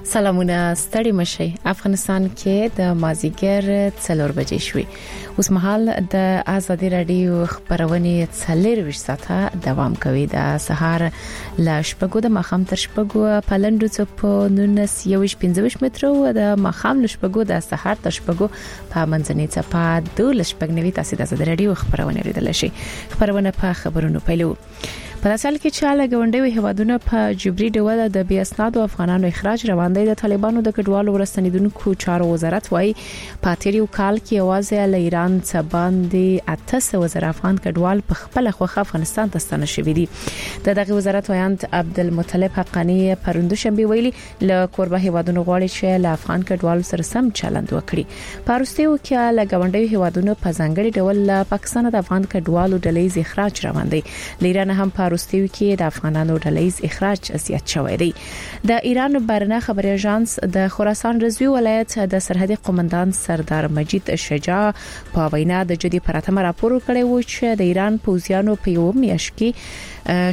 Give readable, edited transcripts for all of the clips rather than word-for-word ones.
سلامونه ستړي مشي افغانستان کې د مازیګر 4 بجې شوي اوس مهال د ازادي رادیو خبرونه 24 ساعته دوام کوي د سهار ل شپږو د مخام تر شپږو په لندو په 1915 متر او د مخام ل شپږو د سهار تر شپږو په منځنۍ چپه د ل شپږنوي تاسو د ازادي رادیو خبرونه لیدل شي خبرونه په خبرونو پیلو په داسال کې چې له غونډوي هوادونو په جبري ډول د بیا اسنادو افغانانو اخراج روان دی د طالبانو د کډوالو ورستنیدونکو چارو وزارت وايي په تیریو کال کې اوازه له ایران څخه باندې 800 افغان کډوال په خپل خوخه افغانستان ته ستنه شوي دي دغه وزارت وایي عبدالمطلب حقانی پروند شنبه ویلي له قربه هوادونو غواړي چې له افغان کډوالو سره سم چلند وکړي په وروستیو کې له غونډوي هوادونو په ځانګړي ډول له پاکستان د افغان کډوالو ډلې اخراج روان دي لیران هم روستیو کې د افغانانو ډلېز اخراج زیات شوی دی د ایران بهرنه خبري اژانس د خراسان رضوی ولایت د سرحدي قومندان سردار مجید شجاع په وینا د جدي پراتمه راپور کړی و چې د ایران پوځیانو په یو میاشت کې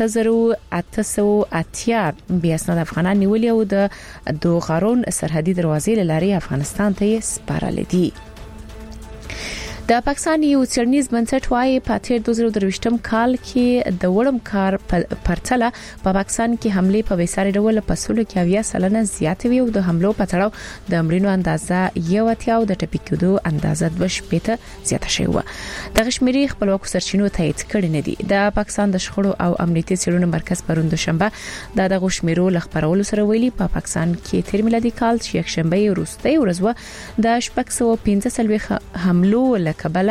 880 بیا اسناد افغانان نیولې او د دوغارون سرحدي دروازې لاري افغانستان ته سپارل دي د پاکستان یو چرنیز بنسټ وايي په تیر 2023م کال کې د وړم کار پرتله په پاکستان کې حمله په وساري ډول په سلو کې 80% زیات وي او د حملو په تړاو د امرینو اندازه یو اتیاو د ټپیکېدو اندازه 2.5 زیاته شوی و د غشميري خپلواکو سرچینو تایید کړي نه دي د پاکستان د شخړو او امنیتي څېړنو مرکز پروند شنبه د غشميرو لخبرولو سره ویلي په پاکستان کې تیر میلادي کال چې یک شنبه وروستي ورځ د 615 حملو کبله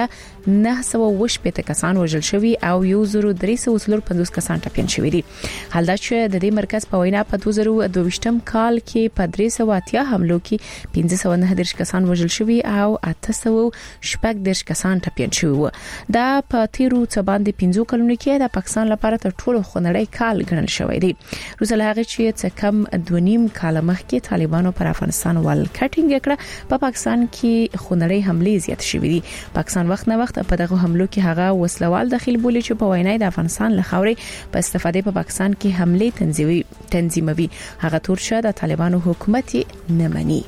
980 کسان وژل شوي او 1350 کسان ټپيان شوي دي حال دا چې د دې مرکز په وینا په 2022م کال کې په 380 حملو کې 519 کسان وژل شوي او 810 کسان ټپيان شوي و دا په تیرو څه باندې 15 کلونو کې د پاکستان لپاره تر ټولو خونړی کال ګڼل شوی دی روسل هغه چې څه کم 2.5 کال مخکې طالبانو پر افغانستان ول کټینګ کړه په پاکستان کې خونړی حمله زیات شوې دي پاکستان وخت نه وخت په دغه حملو کې هغه وسلوال داخل بولی چې په وینای د افغانستان لخوري په استفاده په پاکستان کې حمله تنظیموي هغه تور شه د طالبانو حکومت نه مني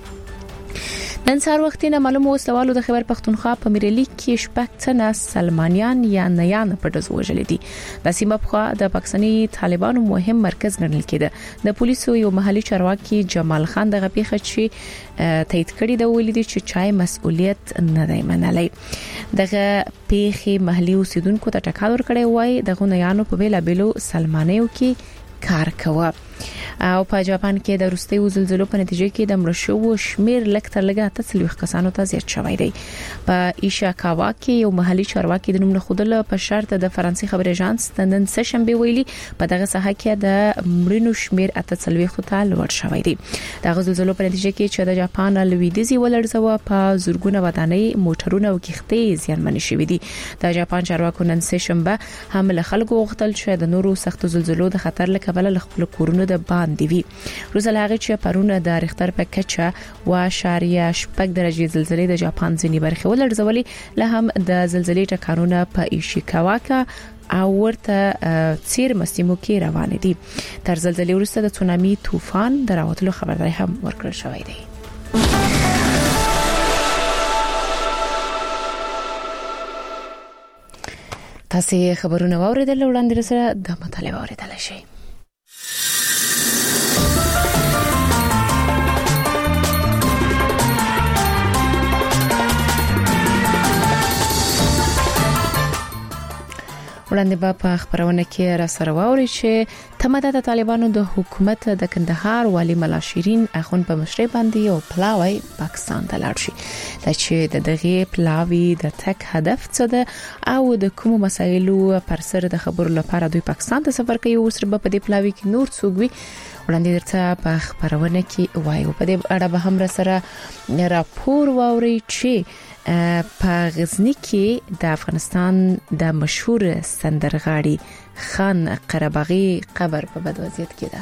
نن سهار وختینه معلومه وسلوالو د خیبر پختونخوا په میرلی کې شپږ تنه سلمانیان یا نیان په دز وژل دي د سیمه په د پاکستاني طالبانو مهم مرکز ګڼل کېده د پولیسو یو محلي چارواکي جمال خان دغه پیښه چې تایید کړی د ولیدي چې چای مسؤلیت نه دی منلای دغه پیښه محلي اوسیدونکو ته ټکا ور کړی وای دغه نیانو په بیلا بیلو سلمانیو کې کار کوي او په جاپان کې د روستي زلزلو په نتیجه کې د مړ شوو شمیر لکتر لګه تسلیخ کسانو ته زیات شوی دی په ایشاکاوا کې یو محلي چارواکي د نوم نه خودل په شرط د فرانسې خبري اژانس نن سه شنبه ویلي په دغه ساحه کې د مړینو شمیر تسلیخ ته لوړ شوی دی د زلزلو په نتیجه کې چې د جاپان لویدیزي ولړزوه په زورګونه ودانۍ موټرونه او کښتۍ زیانمن شوي دي د جاپان چارواکو نن سه شنبه هم له خلکو غوښتل چې د نورو سخت زلزلو د خطر له کبله خپل کورونه د باندې وي روزل هغه چې پرونه د ریختر په کچه و شاریه شپږ درجه زلزلې د جاپان ځینی برخه ولړزولې له هم د زلزلې ټکانونه په ایشیکاوا او ورته سیر مسیمو کې روان دي تر زلزلې وروسته د تسونامي طوفان دراوتلو خبرداري هم ورکړل شوې ده تاسو خبرونه واوریدل وړاندې سره د مطالعه واوریدل شي وړاندې په خبرونه کې را سره واوري چې تماده د طالبانو د حکومت د کندهار والی ملا شیرین اخون په مشرۍ باندې او پلاوی پاکستان ته لاړ شي چې د دغه پلاوی د تک هدف څه ده او د کوم مسایلو پر سر د خبرو لپاره دوی پاکستان ته سفر کوي او سره په دې پلاوی کې نور څوک وي وړاندې درته په خبرونه کې وایو په دې اړه به هم سره راپور واوري چې په غزنی کې د افغانستان د مشهور سندرغاړي خان قرباغي قبر په بد وضعیت کې ده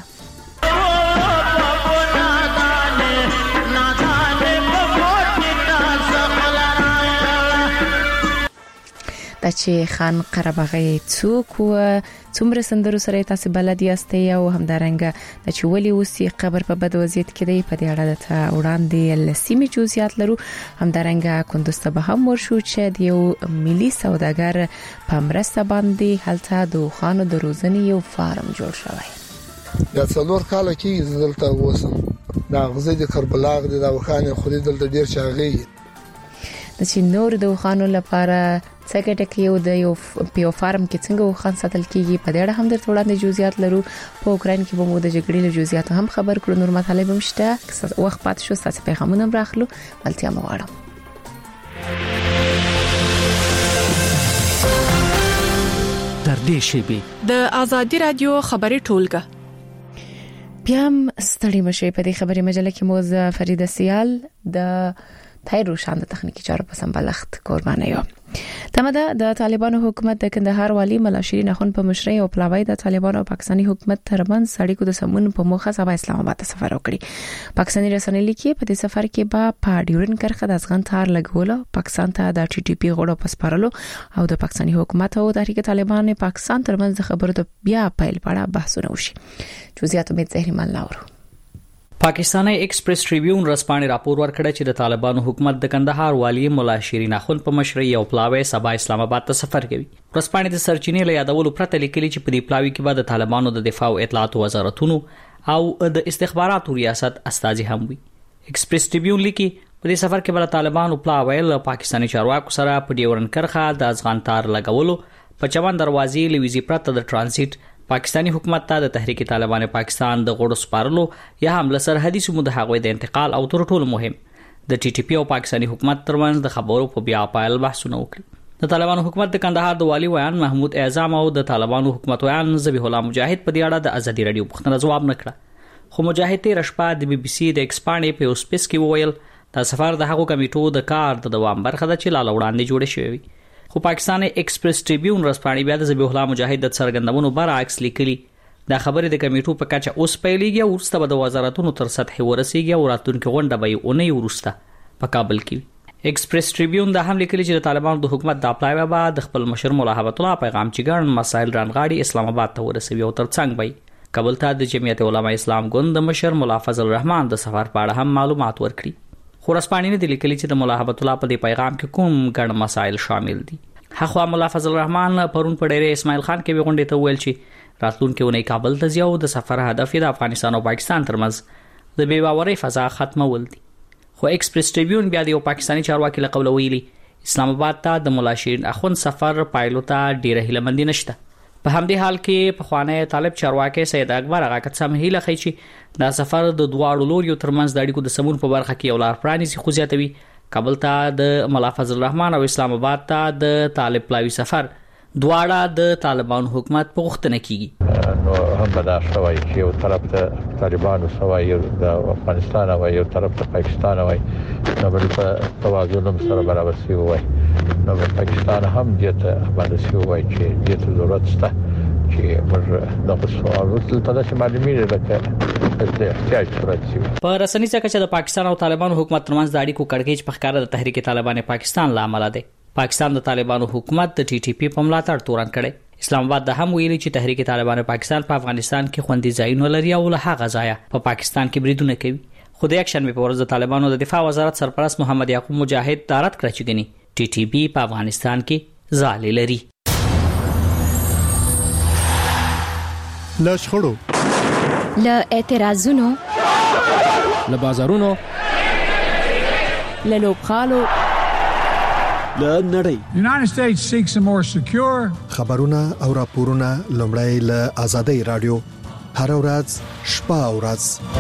د چې خان قرهبغي څوک و څومره سندرو سره تاسو بلد یاستئ او همدارنګه د چې ولې اوسې قبر په بد وضعیت کې دی په دې اړه ته وړاندې لسیمې جزئیات لرو. همدارنګه کندوز ته به هم ورشو چې د یو ملي سوداګر په مرسته باندې هلته د خانو د روزنې یو فارم جوړ شوی. یا څلور کال کې دلته وسم دا غزې د کربلا د خانې خوري دلته ډیر چاغي د چې نور د خانو لپاره څنګه ټکیو د یو پیو فارم کې څنګه وخان ساتل کیږي په دې اړه هم درته وړاندې جزئیات لرو. په اوکرين کې به مو د جګړې له جزئیات هم خبر کړو. نور مطالب هم شته وخت پات شو تاسو پیغامونه راخلو ملتیا مو غواړم. تر دې شی د ازادي رادیو خبري ټولګه بیا هم ستړي مشه په دې خبري مجله کې موز فریده سیال د تایرو شاند تخنیکی چارو په سمبالښت قربانه یو. تمده د طالبانو حکومت د کندهار والی ملا شیرین اخون په مشرۍ او پلاوی د طالبانو او پاکستاني حکومت ترمنځ اړیکو د سمون په موخه سبا اسلام آباد ته سفر وکړي. پاکستاني رسنۍ لیکي په دې سفر کې به په ډیورن کرخه د افغان تار لګولو پاکستان ته د ټي ټي پی غړو پسپارلو او د پاکستاني حکومت او د تحریک طالبان پاکستان ترمنځ د خبرو د بیا پیل په اړه بحثونه وشي. جزئیات امید زهرمال لاورو. پاکستاني ایکسپریس ټریبیون رسپانې راپور ورکړی چې د طالبانو حکومت د کندهار والی مولا شیرین اخون په مشرۍ او پلاوی سبا اسلام آباد ته سفر کوي. رسپانې د سرچینې له یادولو پرته لیکلي چې په دې پلاوی کې به د طالبانو د دفاع او اطلاعات وزارتونو او د استخباراتو ریاست استازي هم وي. ایکسپریس ټریبیون لیکي په دې سفر کې به طالبانو پلاوی له پاکستاني چارواکو سره په ډیورن کرخه د افغان تار لګولو په چمن دروازې لويزي پرته د ترانزیت پاکستاني حکومت ته د تحریک طالبان پاکستان د غړو سپارلو یا هم له سرحدي سیمو د هغوی د انتقال او تر ټولو مهم د ټي ټي پی او پاکستاني حکومت ترمنځ د خبرو په بیا پایل بحثونه وکړي. د طالبانو حکومت د کندهار د والی ویان محمود اعظم او د طالبانو حکومت ویان ذبیح الله مجاهد په دې اړه د ازادي رادیو پوښتنه جواب نکړه. خو مجاهد تیر شپه د بي بي سي د ایکسپانډ په اوسپیس کې وویل دا سفر د هغو کمیټو د کار د دوام برخه ده چې لاله وړاندې جوړه شوې. خو پاکستاني ایکسپریس ټریبیون رسپانې بیا د ذبیح الله مجاهد د څرګندونو برعکس لیکلي دا خبره د کمیټو په کچه اوس پیلېږي او ورسته به د وزارتونو تر سطح ورسیږي او راتلونکي غونډه به اونۍ ورسته په کابل کې. ایکسپریس ټریبیون دا هم لیکلي چې د طالبانو د حکومت د اپلای به د خپل مشر مولا حبت الله پیغام چې ګڼ مسایل رانغاړي اسلام آباد ته ورسوي او ترڅنګ به کابل ته د جمعیت علماء اسلام ګوند د مشر مولا فضل الرحمن د سفر په اړه هم معلومات ورکړي. خو رسپانې د لیکلي چې د مولا حبت الله په دې پیغام کې کوم ګڼ مسایل شامل دي. هغه مولا فضل الرحمن پرون په ډېر اسماعیل خان کې غونډه ته ویل چې راتلونکي ونې کابل ته ځي او د سفر هدف د افغانستان او پاکستان ترمنځ د بې باورۍ فضا ختمول دي. خو ایکسپریس ټریبیون بیا د یو پاکستاني چارواکي له قوله ویلي اسلام آباد ته د مولا شیرین اخون سفر پایلو ته ډیره هیله‌مندي نشته. په همدې حال کې په خوانه طالب چارواکي سید اکبر هغه کڅم هیله خي چې دا سفر د دواړو لوريو ترمنځ د اړیکو د سمون په برخه کې ولار پرانیزي خو زیاتوي. کابل ته د مولا فضل الرحمن او اسلام آباد ته د طالب پلاوی سفر دواړه د طالبان حکومت په غوښتنه کیږي. نو هم بدا شوی چې یو طرف ته طالبانو سوای د افغانستان او یو طرف ته پاکستان وای نو په توازن سره برابر سی وای نو پاکستان هم دته باندې سی وای چې دته ضرورت شته چې موږ د سوال وکړو چې معلومي ده چې احتیاج صورت شي. په رسنۍ څخه چې د پاکستان او طالبانو حکومت ترمنځ د اړیکو کړکېچ په ښکار د تحریک طالبان پاکستان لامل دی. پاکستان د طالبانو حکومت د ټي ټي پی په ملاتړ تورن کړي. اسلام آباد د هم ویلي چې تحریک طالبان پاکستان په افغانستان کې خوندي ځایونه لري او له هغه ځایه په پاکستان کې بریدونه کوي. خو د اکشن په ورځ د طالبانو د دفاع وزارت سرپرست محمد یعقوب مجاهد دارت کړی چې ګني ټي ټي پی په افغانستان کې ځای لري. له شخړو له اعتراضونو له بازارونو له لوبخالو له نړۍ The United States seeks a more secure خبرونه او راپورونه لومړی له آزادۍ رادیو هر ورځ شپه او ورځ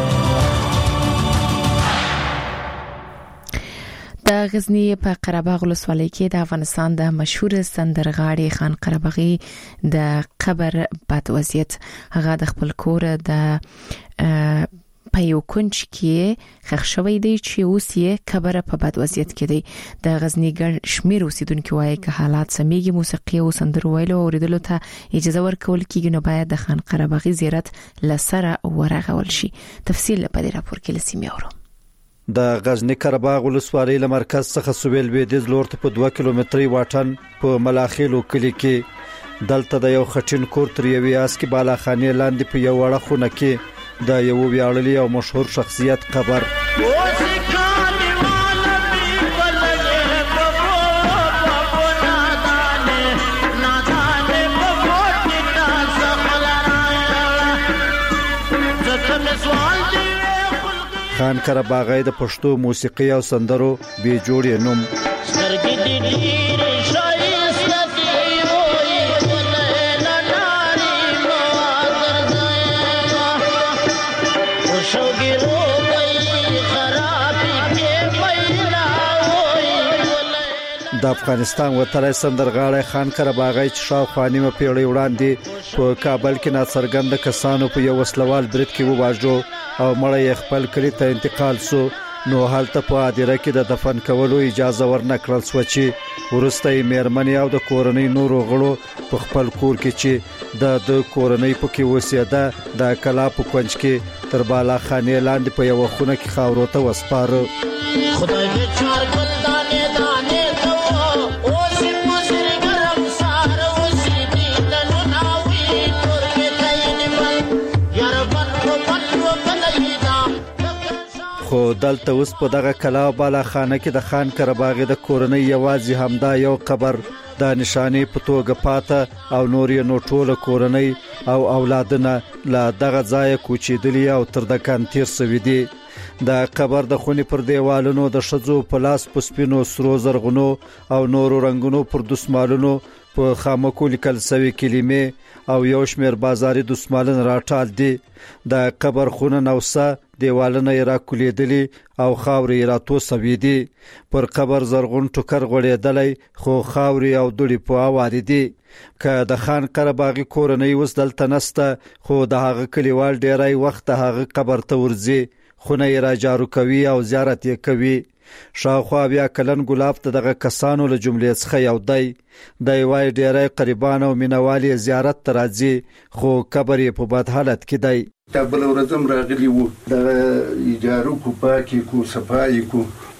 د غزنی په قرهباغ ولسوالۍ کې د افغانستان د مشهور سندرغاړي خان قرهباغي د قبر بد وضعیت هغه د خپل کور د په یو کونج کې خښ شوی دی چې اوس یې قبر په بد وضعیت کې دی. د غزنی ګڼ شمیر اوسیدونکو وايي چې حالات سمېږي موسیقي او سندرو ویلو او اوریدلو ته اجازه ورکول کیږي نو باید د خان قرهباغي زیارت لسره ورغول شي. تفصیل په دې راپور کې لسیمه اورو. د غزنی قرهباغ ولسوالۍ له مرکز څخه سویل لویدیځ لور ته په 2 کیلومتري واټن په ملاخیلو کلی کې دلته د یو خټین کور تر یوې اسکی بالاخانې لاندې په یو وړه خونه کې د یو ویاړلي او مشهور شخصیت قبر خان قرهباغی د پښتو موسیقي او سندرو به جوړې نوم د افغانستان وتلی سندرغاړی خان قرهباغی چې شاوخوا نیمه پیړۍ وړاندې په کابل کې ناڅرګند کسانو په یو وسلوال برید کې وواژو او مړی یې خپل کلی ته انتقال سو نو هلته په هدیره کې د دفن کولو اجازه ورنکړل سو چې وروسته یې میرمنې او د کورنۍ نورو غړو په خپل کور کې چې د کورنۍ پکې اوسېده د کلا په کونج کې تر بالاخانې لاندې په یو خونه کې خاورو ته وسپاره خدای دې چار ګل دانه دانه خو دلته اوس په دغه کلا بالاخانه کې د خان قرهباغی د کورنۍ یوازې همدا یو قبر د نشانه په توګه پاته او نور یې نو ټوله کورنۍ او اولادونه لا دغه ځای کوچېدلی او تر د کانتیر سوي دي د قبر د خونې پر دیوالونو د شذو پلاس پسپینو سرو زرغونو او نورو رنگونو پر دسمالونو په خامکو لیکل سوي کلمې او یو شمیر بازاري دسمالن راټال دي د قبر خونه نوسه دیوالونه را کولیدلی او خاوري راتو سوي دي پر قبر زرغون ټوکر غړېدلی خو خاوري او دوړي په اواري دي که د خان قرهباغی کورنۍ وس دلته نسته خو د هغه کلیوال ډیرای وخت هغه قبر ته ورځي خونه یې را جارو کوي او زیارت یې کوي شاوخوا بیا کلن ګلاب ته دغه کسانو له جملې څخه یو دی د وای ډیرای قریبان او مینوالي زیارت ته راځي خو قبر یې په بد حالت کې دی تابل ورځم راغلی وو د ایجارو کو پاکي کو صفای کو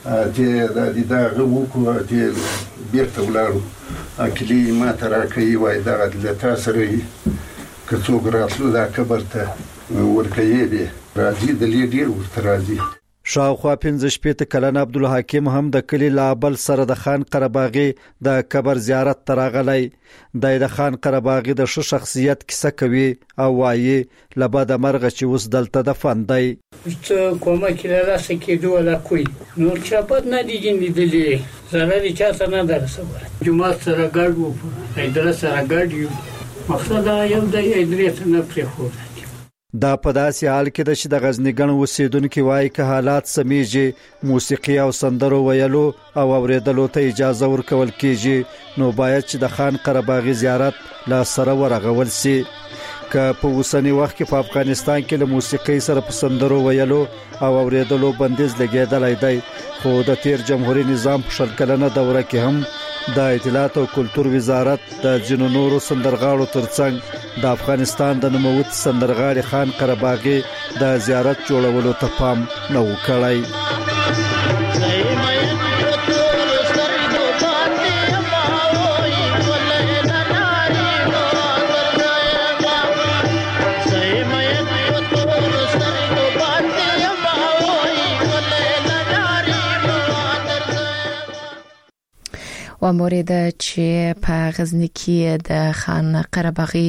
ته د دغه وو کو ته بیرته ولاړو اکلی ما ترا کوي وای دغه د تاسو که څوک راتلو دا قبر ته ورکوي دی راځي د لیډر ورته راځي شاوخوا 15 کلن عبدالحکیم هم د کلی لابل سره د خان قرهباغی د قبر زیارت تراغلی د خان قرهباغی د شخصیت کیسه کوي او وایي لبد مرغه چې وس دلته دفن دی چې کومه کله سکیدو ولا کوي نور چاپت نه دیږي لیدلې زړه دې چاته نه درسوي جمعه سره ګډ وو اداره سره ګډ یو مقصد یو د ادریس نه پرې خو دا په داسې حال کې د چې د غزنی ګڼ اوسیدونکو وایي که حالات سمیږي موسیقي او سندرو ویلو او اوریدلو ته اجازه ورکول کیږي نو باید چې د خان قرهباغی زیارت لا سره ورغول سي که په اوسنی وخت کې په افغانستان کې له موسیقي سره په سندرو ویلو او اوریدلو بندیز لګیدلای دی خو د تیر جمهوریت نظام په شل کلنه دوره کې هم د اطلاعات او کلتور وزارت د جنو نورو سندرغاړو ترڅنګ د افغانستان د نوموت سندرغاړي خان قرهباغی د زیارت جوړولو ته پام نه وکړای و مورد چې په غزنی کې د خان قرهباغی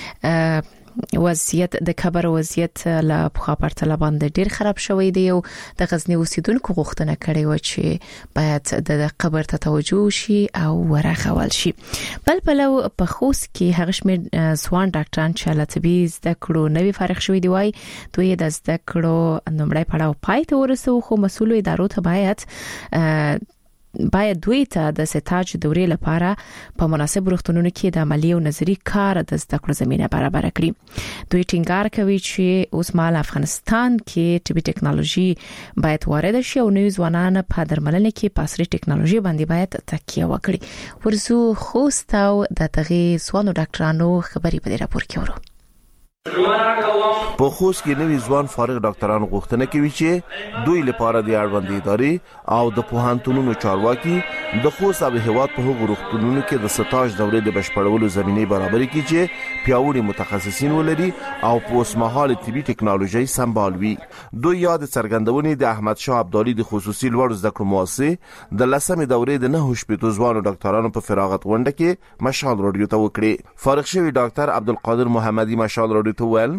وضعیت د قبر وضعیت لا په پرتله باندې ډیر خراب شوی دی او د غزنی اوسیدونکو غوښتنه کړې و چې باید د قبر ته توجه شي او ورغول شي بل په خوست کې هغه شمیر ځوان ډاکټران چې له طبي زده کړو نوي فارغ شوی دی وای دوی د زده کړو نمبر پړاو پای ته ورسو خو مسؤل ادارو ته باید دوی ته د ستاج دورې لپاره په مناسب روغتونونو کې د عملی او نظری کار د زده کړو زمينه برابر کړي دوی ټینګار کوي چې اوس مال افغانستان کې طبي ټکنالوژي باید وارد شي او نوي ځوانان په درملنه کې په عصري ټکنالوژي باندې باید تکیه وکړي ورزو خوست او د تغي ځوانو ډاکټرانو خبري په راپور کې ورو په خوست کې نوی ځوان فارغ ډاکټران غوښتنه کوي چې دوی لپاره د اړوند ادارې او د پوهنتونونو چارواکي د خوست او هیواد په هغو روغتونونو کې د سټاژ دورې د بشپړولو زمینه برابرې کړي چې پیاوړي متخصصین ولري او په اوسمهال طبي ټکنالوژي سمبالوي. دوی یاد څرګندونې د احمد شاه ابدالي د خصوصي لوړ زده کړو مؤسسه د لسمې دورې د 9 شپږ ځوانو ډاکټرانو په فراغت غونډه کې مشال رادیو ته وکړي. فارغ شوی ډاکټر عبدالقادر محمدي مشال رادیو ته ویل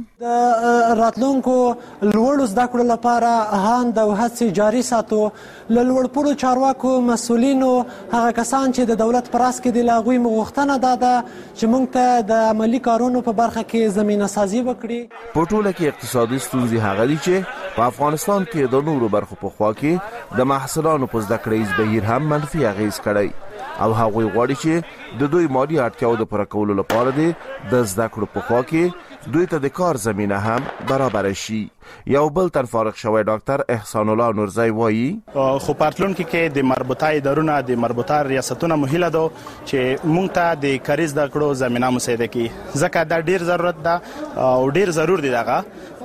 راتلونکو لوړو زده کړو لپاره هاند او هڅې جاري ساتو. له لوړپوړو چارواکو مسؤلینو هغه کسان چې د دولت پر راس کې دي له هغوی غوښتنه ده چې موږ ته د عملي کارونو په برخه کې زمینه سازي وکړي. په ټوله کې اقتصادي ستونزې هغه دي چې په افغانستان کې د نورو برخو په خوا کې د محصلانو په زده کړې بهیر هم منفي اغیز کړی او هغوی غواړي چې د دوی مالي اړتیاو د پوره کولو لپاره د زده کړو په خوا کې دوی ته د کار زمینه هم برابر شي. یو بل تن فارغ شوی ډاکټر احسان الله نورزی وایي خو پارتلون کې د مربوطه ادارونو د مربوطه ریاستونو مهله ده چې مونږ ته د کاریز د کړو زمينه مساعده کی ځکه دا ډیر ضرورت ده او ډیر ضرور دي دغه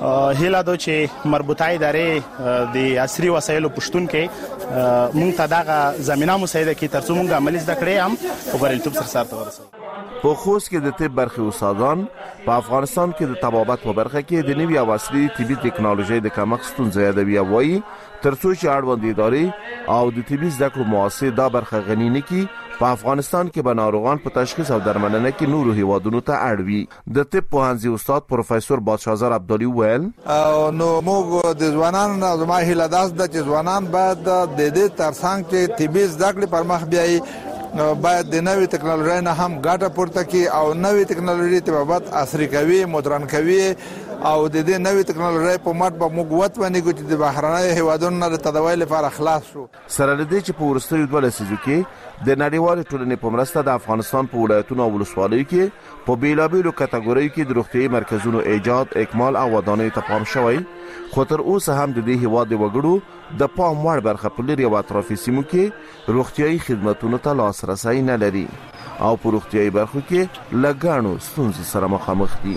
هله ده چې مربوطه ادارې د عصري وسایلو پښتون کې مونږ ته دغه زمينه مساعده کی ترڅو مونږ عملي زده کړې هم په بریالیتوب سره سره ورسوو. په خوست کې د طب برخې استادان په افغانستان کې د طبابت په برخه کې د نوي او عصري طبي ټکنالوژي د کمښت ستونزې یادوي او وایي ترڅو چې اړوند ادارې او د طبي زده کړو مؤسسې دا برخه غني نه کړي په افغانستان کې به ناروغان په تشخیص او درملنه کې نورو هیوادونو ته اړوي. د طب پوهنځي استاد پروفیسور بادشاهزار عبدالي ویل نو موږ د ځوانانو زما هیله داس د ځوانان باید د دې ترڅنګ چې طبي زده کړې پر مخ بیاي باید د نوې ټکنالوژي نه هم ګټه پورته کړي او نوې ټکنالوژي طبابت عصري کوي مدرن کوي او د دې نوې ټکنالوژي په مټ به موږ وتونی چې د بهرنۍ هیوادونو نه د تداوی لپاره خلاص شو. سره لدې چې په ورستیو 2 لسیزو کې د نړیوال ټولنې په مرسته د افغانستان په ولایتونو او ولسوالیو کې په بیلابیلو کټګوریو کې د روغتیايي مرکزونو ایجاد اکمال او ودانۍ ته پام شوی خو تر اوسه هم د دې هیواد وګړو د پام وړ برخه په لري او اطرافي سیمو کې روغتیايي خدماتونو ته لاسرسي نه لري او په روغتیايي برخو کې لګانو ستونزې سره مخامخ دي.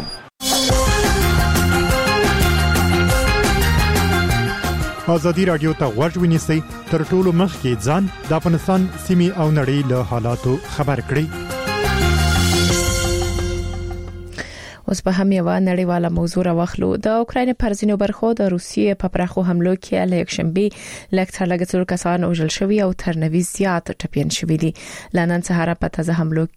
ازادي رادیو ته غوږ ونیسئ تر ټولو مخکې ځان د افغانستان سیمې او نړۍ له حالاتو خبر کړئ. اوس په هم یو نړیواله موضوع راوخلو. د اوکراین پر ځینو برخو د روسیې په پراخو حملو کې له یکشنبه لکټر کسان وژل شوي او تر 90 زیات ټپيان شوي دي. لنن سهار په تازه حملو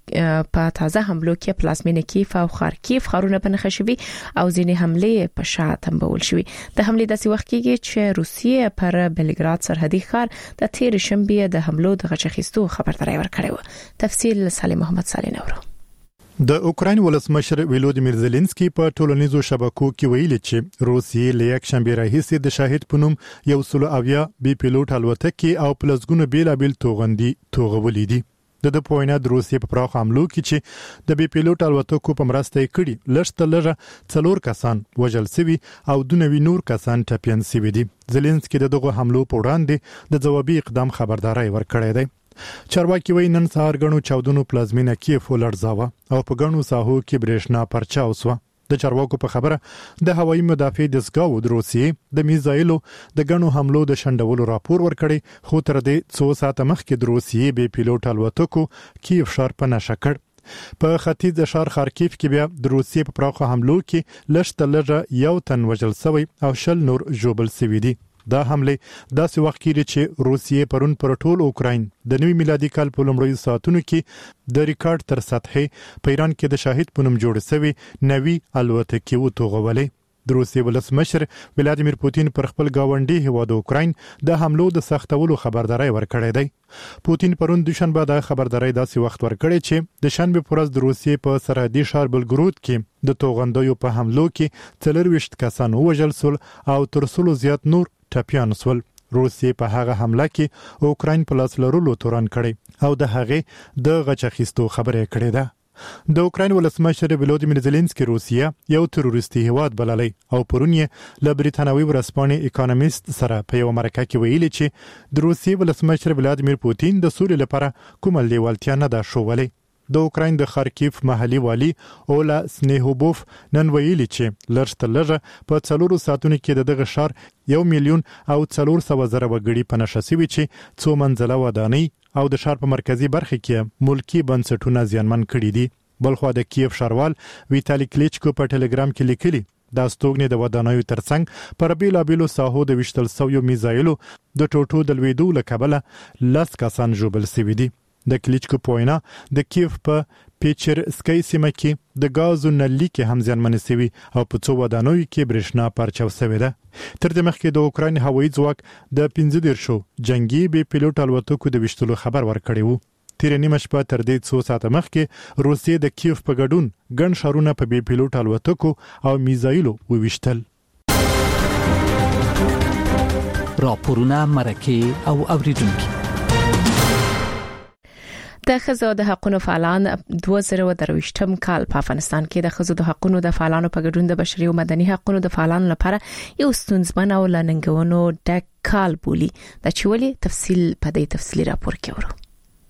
کې پلازمینه کیف او خارکیف خارونه بنخښ شوي او ځینې حمله په شا تنبول شوي. د حمله داسې وخت کې چې روسیې پر بلګراد سرحدي ښار د تیر شنبه د حملو د غچخېستو خبرداري ورکړې و. تفصیل سالم محمد صالح نورو. د اوکراین ولسمشر ولودیمیر زيلنسکي په ټولنیزو شبکو کې ویلي چې روسیې له یک شنبه راهیسې د شاهد پنوم یو سلو اویا بي پيلوټ الوتکې او پلسګونو بیلابل توغندي توغولې دي. د پوینه د روسیې په پراخ حملو کې چې د بي پيلوټ الوتکو په مرسته کړي لږ لږه 4 کسان وژل شوي او 2 نور کسان ټپيان شوي دي. زيلنسکي دغه حملو په وړاندې د جوابي اقدام خبرداري ورکړې ده. چارواکي وایي نن سهار غنو چاودنو پلازمینه کیف ولړزاوه او په غنو ساحو کې برېښنا پرچاو سو. د چارواکو په خبره د هوایي مدافع دستګاو د روسیې د میزایلو د غنو حملو د شندولو راپور ورکړي خو تر دې 2 ساعته مخکې د روسیې بي پيلوټ الوتکو کیف ښار په نشه کړ. په ختیځ ښار خارکیف کې بیا د روسیې په پراخو حملو کې لږ یو تن وژل شوی او 20 نور ژوبل شوي دي. دا حمله داسې وخت کې چې روسیې پرون پر ټول اوکراین د نوي میلادي کال په لومړیو ساعتونو کې د ریکارډ تر سطحې په ایران کې د شاهد پونم جوړ شوی نوي الوتکې وتوغولې. د روسیې ولسمشر ولادیمیر پوتین پر خپل گاونډي هیواد اوکراین د حملو د سختولو خبرداري ورکړې ده. پوتین پرون د شنبه د خبرداري داسې وخت ورکړي چې د شنبه پرز د روسیې په سرحدي ښار بلګرود کې د توغندیو په حملو کې 24 کسان وژل شول او تر 100 زیات نور ټپيان شول. روسیې په هغه حمله کې اوکراین په لاس لرلو تورن کړي او د هغه د غچخېستو خبره کړې ده. د اوکراین ولسمشر ولودیمیر زيلنسکي روسیه یو تروریستي هیواد بللی او پرون یې له بریتانوي ورځپاڼې اکونومیست سره په یو مرکه کې ویلي چې د روسیې ولسمشر ولادیمیر پوتین د سولې لپاره کومه لیوالتیا نه ده ښودلې. د اوکراین د خارکیف محلي والی اولا سنیهوبوف نن ویلي چې لږ په 4 ساعتونو کې دغه شهر 1,400,000 وګړي په نشه سوي چې څو منځله ودانۍ او د شهر په مرکزی برخه کې ملکی بنسټونه زیانمن کړي دي. بلخو د کیف شاروال ویتالی کلیچکو په ټلګرام کې لیکلي دا ستوګنې د ودانیو ترڅنګ پر بیلابیلو ساحو د وشتل سویو میزایلو د ټوټو د لویدو لکبله لاس کسان جوبل سوي دي. د کلیچکو پوینا د کیف په پیچر سکای سیمه کې د غازو نلی کې هم ځانمن سوي او په څو ودانیو کې برېښنا پرچاو سوي ده. تر دې مخکې د اوکراین هوایي ځواک د 15 جنگي بي پيلوټ الوتکو د وشتلو خبر ورکړی وو. تیر نیمه شپه تر دې 2 ساعته مخکې روسیې د کیف په ګډون ګڼ شهرونه په بي پيلوټ الوتکو او میزایلو وویشتل. راپورونه مرکه او اوریدونکو د ښځو د حقوقو فعالان 2023م کال په افغانستان کې د ښځو د حقوقو د فعالانو په ګډون د بشري او مدني حقوقو د فعالانو لپاره یو ستونزمن او لنګونو ډک کال بولی. د چولي تفصیل په دې تفصیلی راپور کې ورو.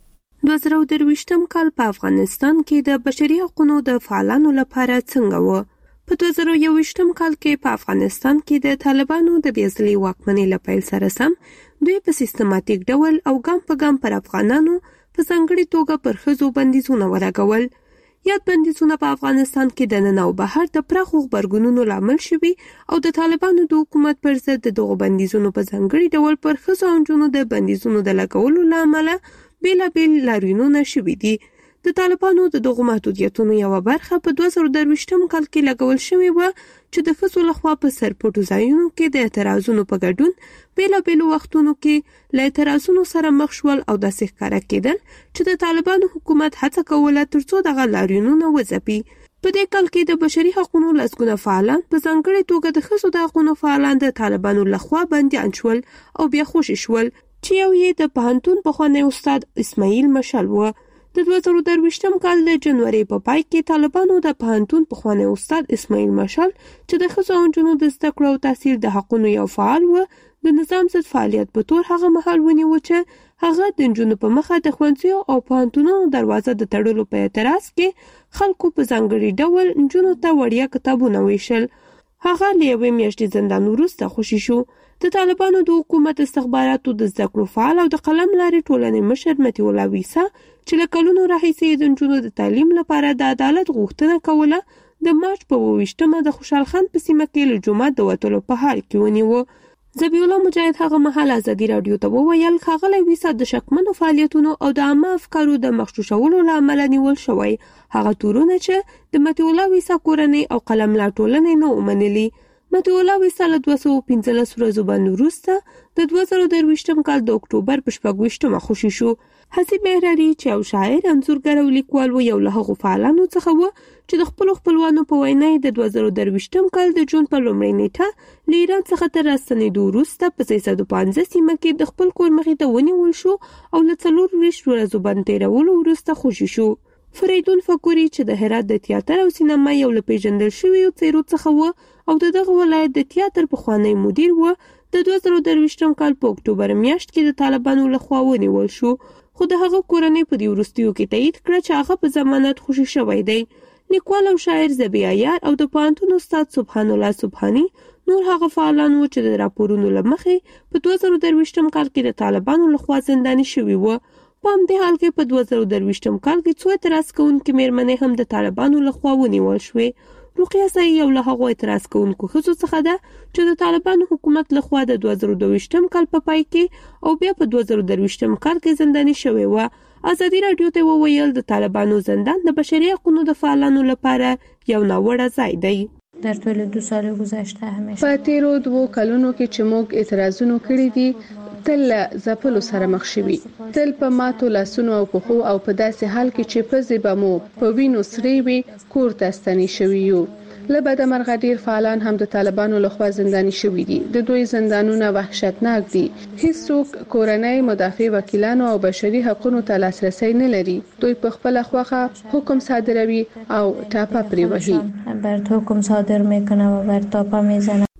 2023م کال په افغانستان کې د بشري حقوقو د فعالانو لپاره څنګه و؟ په 2023م کال کې په افغانستان کې د طالبانو د بیزلي واکمنۍ لپاره سره سم دوی په سیستماتیک ډول او ګام په ګام پر افغانانو په ځانګړي توګه پر ښځو بندیزونه ولګول. یاد بندیزونه په افغانستان کې د نن او بهر د پراخو غبرګونونو لامل شوي او د طالبانو د حکومت پر ضد دغه بندیزونو په ځانګړي ډول پر ښځو او نجونو د بندیزونو د لګولو لامل بیلابیل لاریونونه شوي دي. د طالبانو د دغه محدودیتونو یو برخه په 2023م کال کې لګول شوې و چې د ښځو لخوا په سرپټو ځایونو کې د اعتراضونو په ګډون بیلابیل وختونو کې له اعتراضونو سره مخ شول او داسې ښکاره کېدل چې د طالبانو حکومت هڅه کوله ترڅو دغه لاریونونه وځپي. په دې کال کې د بشري حقوقو لسګونه فعالان په ځانګړي توګه د ښځو د حقوقو فعالان د طالبانو لخوا بندیان شول او بیا خوشي شول چې یو یې د پوهنتون پخوانی استاد اسماعیل مشال و. د 2023م کال د جنوري په پای کې طالبانو د پوهنتون پخوانی استاد اسماعیل مشال چې د ښځو او نجونو د زده کړو او تحصیل د حقوقو یو فعال و د نظام ضد فعالیت په تور هغه مهال ونیو چې هغه د نجونو په مخه د ښوونځیو او پوهنتونونو دروازه د تړلو په اعتراض کې خلکو په ځانګړي ډول نجونو ته وړیا کتابونه ویشل. هغه له یوې میاشتې زندان وروسته خوشي شو. د طالبانو د حکومت استخباراتو د زده کړو فعال او د قلم لارې ټولنې مشر متي الله ویسا چې له کلونو راهیسې د نجونو د تعلیم لپاره د عدالت غوښتنه کوله د مارچ په 28مه د خوشحال خان په سیمه کې له جومات د وتلو په حال کې ونیو. ذبیح الله مجاهد هغه مهال ازادي رادیو ته وویل ښاغلی ویسا د شکمنو فعالیتونو او د عامه افکارو د مغشوشولو له امله نیول شوی. هغه تورونه چې د متي الله ویسا کورنۍ او قلم لا ټولنې نه ومنلي. متي الله ویسا له 215 ورځو باندې وروسته د 2023م کال د اکتوبر په 28مه خوشي شو. حسیب مهراري چې یو شاعر، انځورګر او لیکوال و، یو له هغو فعالانو څخه و چې د خپلو خپلوانو په وینا د 2023م کال د جون په لومړۍ نیټه له ایران څخه تر راستنېدو وروسته په 315 سیمه کې د خپل کور مخې ته ونیول شو او له 24 ورځو باندې تېرولو وروسته خوشي شو. فریدون فکوري چې د هرات د تیاتر او سینما یو له پیژندل شویو څیرو څخه و او دغه ولایت د تیاتر پخوانی مدیر و، د 2023م کال په اکتوبر میاشت کې د طالبانو لخوا ونیول شو. خو د هغه کورنۍ په دې وروستیو کې تایید کړه چې هغه په ضمانت خوشي شوی دی. لیکوال او شاعر ذبیح عیار او د پوهنتون استاد سبحان الله سبحانی نور هغه فعالان و چې د راپورونو له مخې په 2023م کال کې د طالبانو لخوا زنداني شوي و. په همدې حال کې په 2023م کال کې څو اعتراض کوونکې مېرمنې هم د طالبانو لخوا ونیول شوې. رقیه سعید یو له هغو اعتراض کوونکو ښځو څخه ده چې د طالبانو حکومت لخوا د 2022م کال په پای کې او بیا په 2023م کال کې زنداني شوې وه. ازادي راډیو ته وویل د طالبانو زندان د بشري حقوقو د فعالانو لپاره یو ناوړه ځای دی. در طول 2 سال گذشته همیشه په تیرو 2 کلونو کې چې موږ اعتراضونه کړي دي تل زپلو سره مخ شوي، تل په ماتو لاسونو او پښو او په داسې حال کې چې پزې به مو په وینو سرې وي کور ته ستنې شوي یو. له بده مرغه ډیر فعالان هم د طالبانو لخوا زنداني شوي دي. د دوی زندانونه وحشتناک دي. هیڅوک کورنۍ مدافع وکیلانو او بشري حقوقو ته لاسرسي نه لري. دوی په خپل خوخه حکم صادروي او ټاپه پرې وهي. بر حکم صادر میکنه و بر ټاپه میزنه.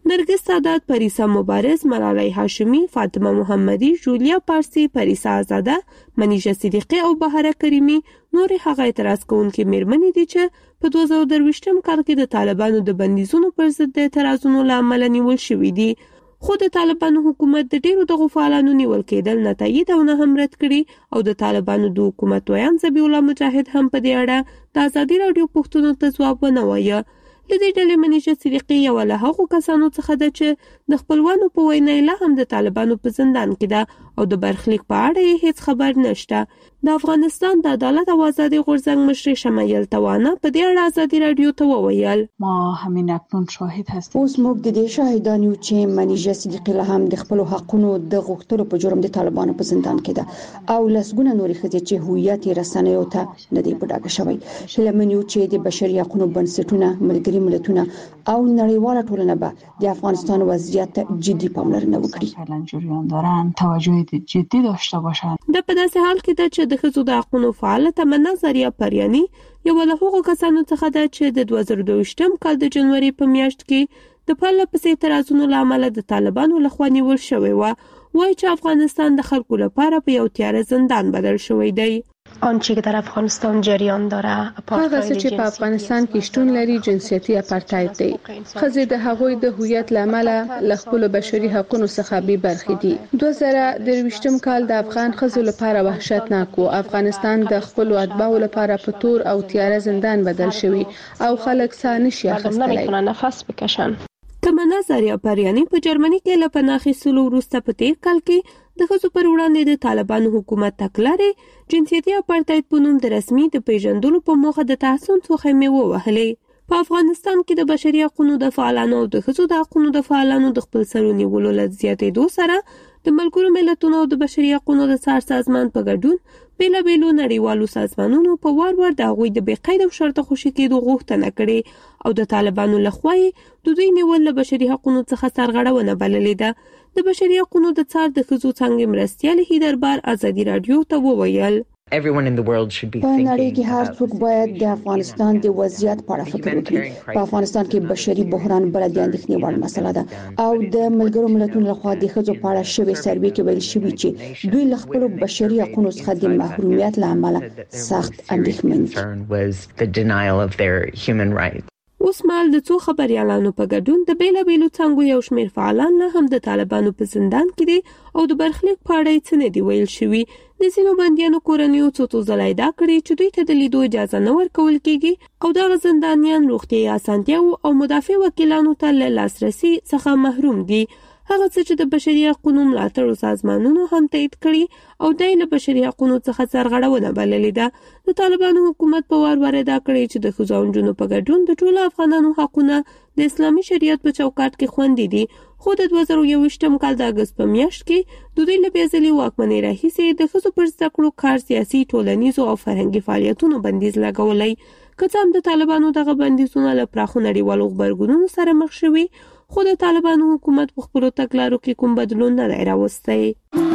نرگس سادات، پریسا مبارز، ملالۍ هاشمی، فاطمه محمدی، جولیا پارسی، پریسا آزاده، منیژه صدیقی او بهاره کریمی نور هغه اعتراض کوونکې میرمنې دي چې په 2023م کال کې د طالبانو د بندیزونو پر ضد د اعتراضونو له امله نیول شوي دي. خو د طالبانو حکومت د ډیرو دغو فعالانو نیول کېدل نه تایید او نه هم رد کړي او د طالبانو د حکومت ویان ذبیح الله مجاهد هم په دې اړه د ازادي راډیو پوښتنو ته ځواب ونه وایه. له دې ډلې منیژه صدیقي یوه له هغو کسانو څخه ده چې د خپلوانو په وینا لا هم د طالبانو په زندان کې ده او د برخلیک په اړه یې هیڅ خبر نشته. د افغانستان د عدالت او ازادي غورځنګ مشر شمایل توانه په دې اړه ازادي راډیو ته وویل: ما همین اکنون شاهد هستیم. اوس موږ د دې شاهدان یو چې منیژه صدیقي له هم د خپل حقونو د غوښتلو په جرم د طالبانو په زندان کې ده او لسګونه نورې ښځې چې هویت یې رسنیو ته نه دی په ډاګه شوی. هیله یو چې د بشري حقوقو بنسټونه، ملګري ملتونه او نړیواله ټولنه به د افغانستان وضعیت جدي پاملرنه وکړي. جریان دارن توجه جدی داشته باشند. د په داسې حال کې ده چې د ښځو د حقوقو فعال تمنا زریه پریانی یو له هغو کسانو څخه ده چې د 2022م کال د جنوري په میاشت کې د پرله پسې اعتراضونو له امله د طالبانو لخوا نیول شوی و. وایي چې افغانستان د خلکو لپاره په یو تیاره زندان بدل شوی دی. آنچه که در افغانستان جریان داره هغه چې په افغانستان کې شتون لري جنسیتي اپارتاید دی. ښځې د هغوی د هویت لامله له خپل بشري حقوقو څخه بې برخې دي. 2023م کال د افغان ښځو لپاره وحشتناک و. افغانستان د خپل اتباعو لپاره په تور او تیاره زندان بدل شوی او خلک ساه نشي اخیستلی. نمیتونن نفس بکشن. تمنا زریه پریانی په جرمني کې له پناه اخیستلو وروسته په تیر کال کې د ښځو پر وړاندې د طالبانو حکومت تګلارې جنسیتي اپارتاید په نوم د رسمي د پیژندلو په موخه د تحسن څو خیمې ووهلې. په افغانستان کې د بشري حقوقو د فعالانو او د ښځو د حقوقو د فعالانو د خپل سرو نیولو له زیاتېدو سره د ملګرو ملتونو او د بشري حقوقو د څار سازمان په ګډون بیلابیلو نړیوالو سازمانونو په وار د هغوی د بې قید او شرطه خوشي کېدو غوښتنه کړې او د طالبانو لخوا د دوی نیول له بشري حقوقو څخه سرغړونه بللې ده. د بشري حقوقو د څار د ښځو څانګې مرستیال هیدربار ازادي راډیو ته وویل: په نړۍ کې هر څوک باید د افغانستان د وضعیت په اړه فکر وکړي. په افغانستان کې بشري بحران بل د اندېښنې وړ مسله ده او د ملګرو ملتونو لخوا د ښځو په اړه شوی سروې کې ویل شوی چې دوی له خپل بشري حقوقو څخه د محرومیت له امله سخت اندېښمن دي. اوس مال د څو خبريالانو په ګډون د بیلابیلو څنګه یو شمېر فعالان له هم د طالبانو په زندان کې دي او د برخلیک په اړه څه نه دی ویل شوی. د ځینو بندیانو کورنیو څو ځله ادعا کړې چې دوی ته د لیدو اجازه نه ورکول کیږي او دغه زندانیان روغتیايي اسانتیاو او مدافع وکیلانو ته له لاسرسي څخه محروم دي. هغه څه چې د بشري حقوقو ملاتړو سازمانونو هم تایید کړي او د بشري حقوقو څخه سرغړونه بللې ده. د طالبانو حکومت په وار ادا کړی چې د ښځو او نجونو په ګډون د ټولو افغانانو حقونه د اسلامي شریعت په چوکاټ کې خوندي دي. خو د 2021م کال د اگست په میاشت کې د دوی له بېځلې واکمنۍ راهیسې د ښځو پر زده کړو کار، سیاسي، ټولنیزو او فرهنګي فعالیتونو بندیز لګولی. که څه هم د طالبانو دغه بندیزونه له پراخو نړیوالو غبرګونونو سره مخ شوي خو د طالبانو حکومت په خپلو تګلارو کې کوم بدلون نه دی راوستی.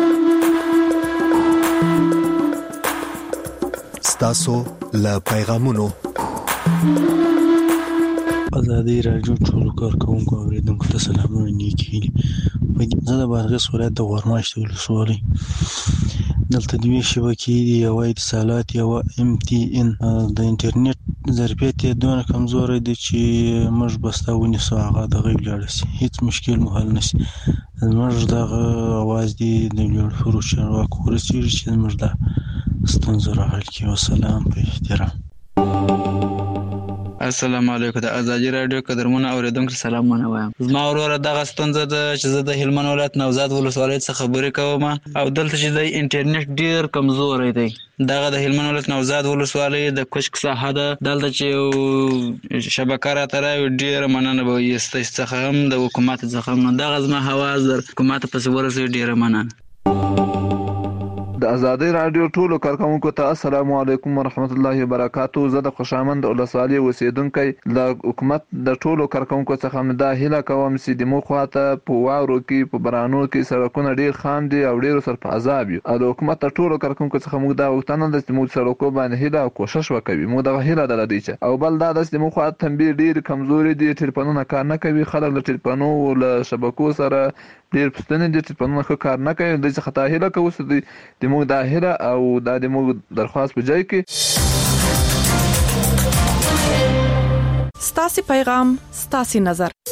ستاسو له پیغامونو ازادي راډیو ټول کارکونکو اوریدونکو ته سلامونه نیکی. زه د بادغیس ولایت د غورماشت ولسوالۍ دلته د یوې شبکې د یوه اتصالات یوه MTN د انټرنیټ ظرفیت یې دونه کمزوری دی چې موږ به ستا ونیسو هغه دغه ولاړه شي، هېڅ مشکل مو حل نه شي. زموږ دغه اواز دی د لوړپوړو چارواکو ورسېږي چې زموږ دا ستونزه راحل کړي. وسلام په احترام. السلام علیکم. د ازادي راډیو قدرمنو اوریدونکو سلامونه وایم. زما وروره دغه ستونزه ده چې زه د هلمند ولایت نوزاد ولسوالۍ څخه خبرې کوم او دلته چې د انټرنیټ ډیر کمزوری دی. دغه د هلمند ولایت نوزاد ولسوالۍ د کوشک ساحه ده. دلته چې شبکه راته راوي ډیره مننه به وي ستاسو څخه هم د حکومت څخه هم. دغه زما حواس در حکومت پسې ورسوي ډیره مننه. د ازادي رادیو ټولو کارکونکو ته السلام علیکم ورحمت الله وبرکاتہ. زه د خوشامند ولسوالۍ اوسیدونکو د حکومت د ټولو کارکونکو څخه مدا هیله کوم چې د مخواته په واورو کې په برانو کې سړکونه ډیر خام دي او ډیر سر په عذاب یو. د حکومت د ټولو کارکونکو څخه موږ دا وغوښتنه ده چې موږ سړکو باندې هیله او کوشش وکړو. موږ د هیله درلودي او بل دا د مخواته تنبیه ډیر کمزوري دي، ټلیفونونه کار نه کوي، خلک له ټلیفونو او له شبکو سره ډیر پښتنه دي چې په نوخه کار نه کوي. د څه خطا هله کوي د موږ د هله او د موږ درخواست په ځای کې ستاسو پیغام ستاسو نظر